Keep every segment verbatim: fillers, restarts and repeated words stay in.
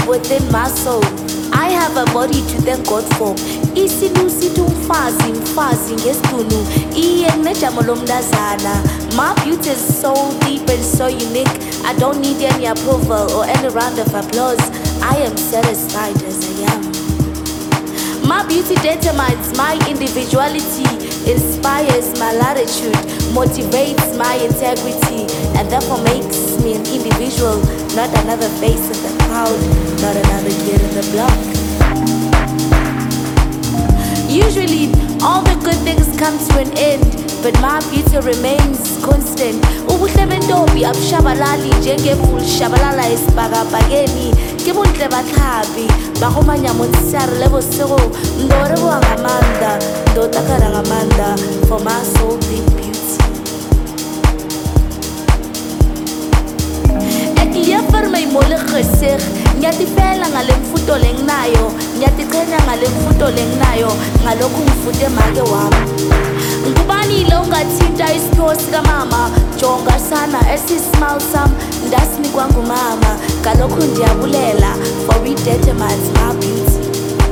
within my soul. I have a body to thank God for. Isilusithi umfazi mfazi ngesibhunu iye nejamo lomntazana. My beauty is so deep and so unique. I don't need any approval or any round of applause. I am satisfied as I am. My beauty determines my individuality, inspires my latitude, motivates my integrity, and therefore makes me an individual, not another face in the crowd, not another kid in the block. Usually, all the good things come to an end, but my beauty remains constant. Ubuhle bentombi abushabalali njengeful shabalala esibhakabhakeni. Ke bontle batlhapi ba go manyamonsare le bosego ndore bo ngamanda ndota ka ngamanda for my soul deep beauty. Ekiya farma imole gesig nyathi fela ngale mfuto lenginayo nyathi qhenya ngale mfuto lenginayo ngalokhu ngifute make wami. Ngubani lo ungathinta isipho sika mama jonga sana esismile sam ndasinikwa ngumama ngalokhu ndiyabulela for it determines my beauty.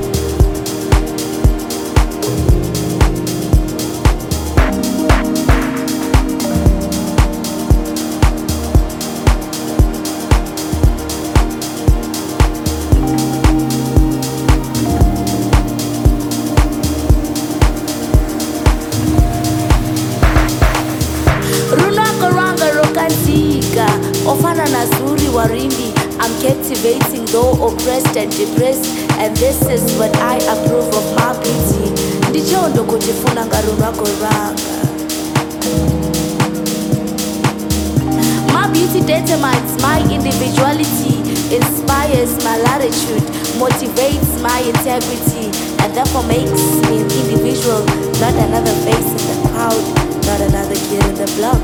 Ofana Nazuri Warimbi, I'm captivating though oppressed and depressed, and this is what I approve of my beauty. Ndichondo kutifuna ngarura koranga. My beauty determines my individuality, inspires my latitude, motivates my integrity, and therefore makes me an individual, not another face in the crowd, not another kid in the block.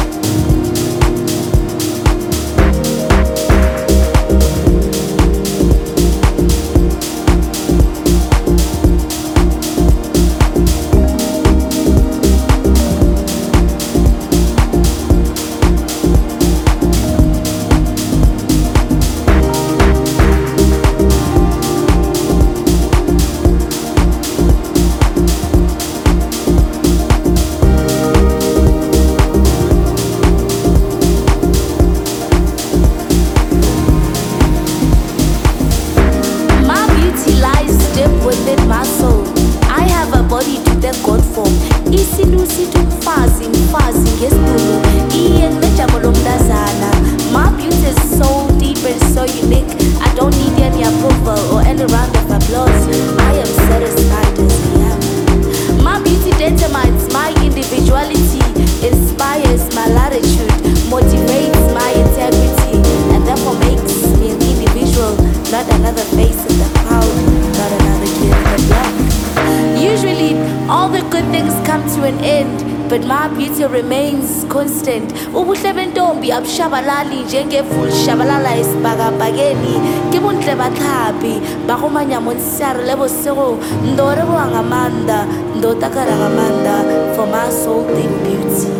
Within my soul, I have a body to thank God for. Isilusithi umfazi mfazi ngesibhunu iye nejamo lomntazana. My beauty is so deep and so unique. I don't need any approval or any round of applause. I am satisfied as I am. My beauty determines my individuality, inspires my latitude, motivates my integrity, and therefore makes me an individual, not another face in the crowd, not another kid in the block. Usually, all the good things come to an end, but my beauty remains constant. Ubuhle bentombi abushabalali njengeful shabalala esibhakabhakeni. Ke bontle batlhapi ba go manyamonsare le bosego ndore bo ngamanda ndota ka ngamanda for my soul deep beauty.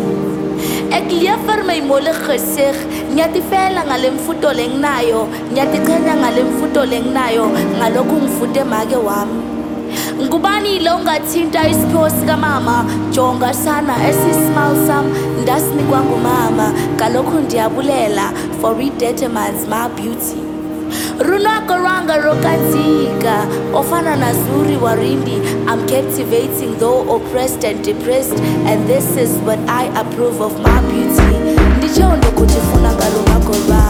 Ekiya farma imole gesig nyathi fela ngale mfuto lenginayo nyathi qhenya ngale mfuto lenginayo ngalokhu ngifute make wami. Ngubani lo ungathinta isipho sika mama jonga sana esismile sam ndasinikwa ngumama ngalokhu ndiyabulela for it determines my beauty. Runako ranga rokatika ofana Nazuri Warimbi, I'm captivating though oppressed and depressed, and this is what I approve of my beauty. Ndichondo kutifuna ngarunako ranga.